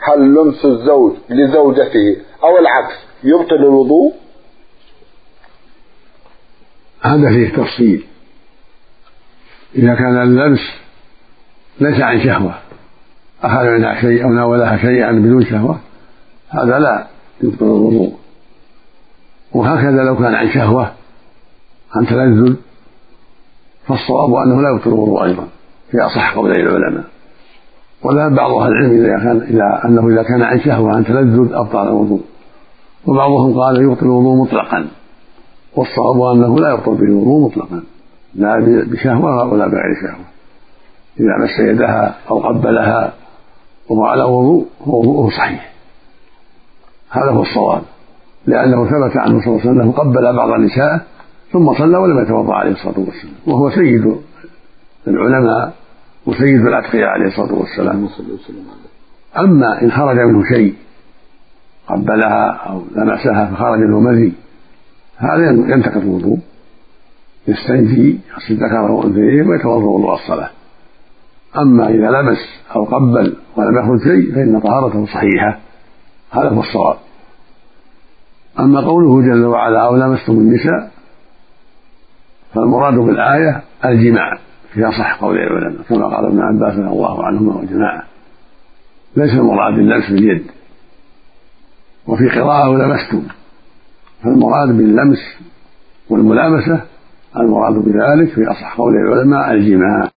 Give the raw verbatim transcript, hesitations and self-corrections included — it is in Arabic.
هل لمس الزوج لزوجته أو العكس يبطل الوضوء؟ هذا فيه تفصيل. إذا كان اللمس ليس عن شهوة، أخذ منها شيء أو ناولها شيئا بدون شهوة، هذا لا يبطل الوضوء. وهكذا لو كان عن شهوة عن تلذذ فالصواب أنه لا يبطل الوضوء أيضا في أصح قولي العلماء. وذهب بعض أهل العلم إذا كان إلى أنه إذا كان عن شهوة عن تلذذ أبطل الوضوء، وبعضهم قال يبطل الوضوء مطلقا، والصواب أنه لا يبطل به الوضوء مطلقا لا بشهوة ولا بغير شهوة. إذا مس يدها أو قبلها وهو على وضوء وضوءه صحيح، هذا هو الصواب، لأنه ثبت عنه صلى الله عليه وسلم أنه قبل بعض نسائه ثم صلى ولم يتوضأ عليه الصلاة والسلام، وهو سيد العلماء وسيد الأتقياء عليه الصلاة والسلام. أما إن خرج منه شيء قبلها أو لمسها فخرج منه مذي، هذا ينتقض الوضوء، يستنجي يغسل ذكره وأنثيه ويتوضأ وضوء الصلاة. أما إذا لمس أو قبل ولم يخرج شيء فإن طهارته صحيحة، هذا هو الصواب. أما قوله جل وعلا أو لمستم النساء فالمراد بالآية الجماع في أصح قول العلماء، كما قال ابن عباس رضي الله عنهما وجماعة، ليس المراد باللمس باليد. وفي قراءة لمستم، فالمراد باللمس والملامسة المراد بذلك في أصح قول العلماء الجماع.